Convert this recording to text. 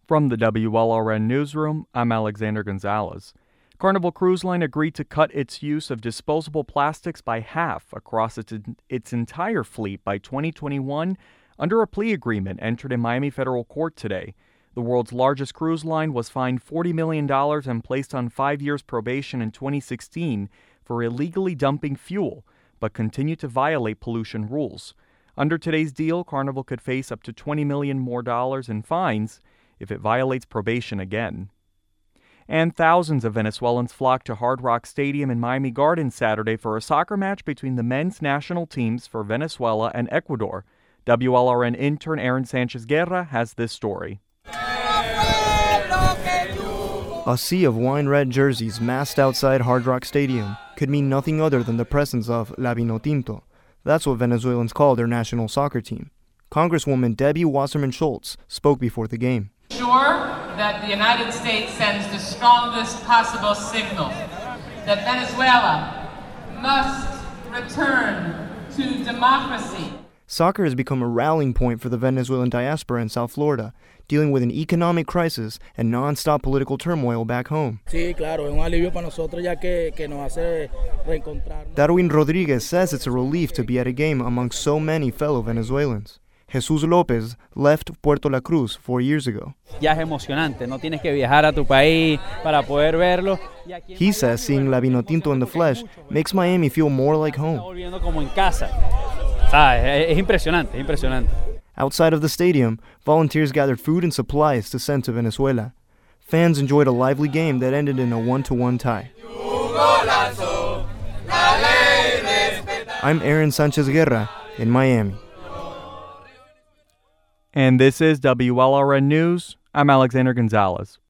From the WLRN Newsroom, I'm Alexander Gonzalez. Carnival Cruise Line agreed to cut its use of disposable plastics by half across its entire fleet by 2021 under a plea agreement entered in Miami federal court today. The world's largest cruise line was fined $40 million and placed on 5 years probation in 2016 for illegally dumping fuel, but continued to violate pollution rules. Under today's deal, Carnival could face up to $20 million more in fines if it violates probation again. And thousands of Venezuelans flocked to Hard Rock Stadium in Miami Gardens Saturday for a soccer match between the men's national teams for Venezuela and Ecuador. WLRN intern Aaron Sanchez Guerra has this story. A sea of wine-red jerseys massed outside Hard Rock Stadium could mean nothing other than the presence of La Vinotinto. That's what Venezuelans call their national soccer team. Congresswoman Debbie Wasserman Schultz spoke before the game. Sure that the United States sends the strongest possible signal that Venezuela must return to democracy. Soccer has become a rallying point for the Venezuelan diaspora in South Florida, dealing with an economic crisis and non-stop political turmoil back home. Darwin Rodriguez says it's a relief to be at a game among so many fellow Venezuelans. Jesus López left Puerto La Cruz 4 years ago. Ya es emocionante, no tienes que viajar a tu país para poder verlo. He says seeing La Vinotinto in the flesh makes Miami feel more like home. Volviendo como en casa. Es impresionante, es impresionante. Outside of the stadium, volunteers gathered food and supplies to send to Venezuela. Fans enjoyed a lively game that ended in a 1-1 tie. I'm Aaron Sanchez Guerra in Miami. And this is WLRN News. I'm Alexander Gonzalez.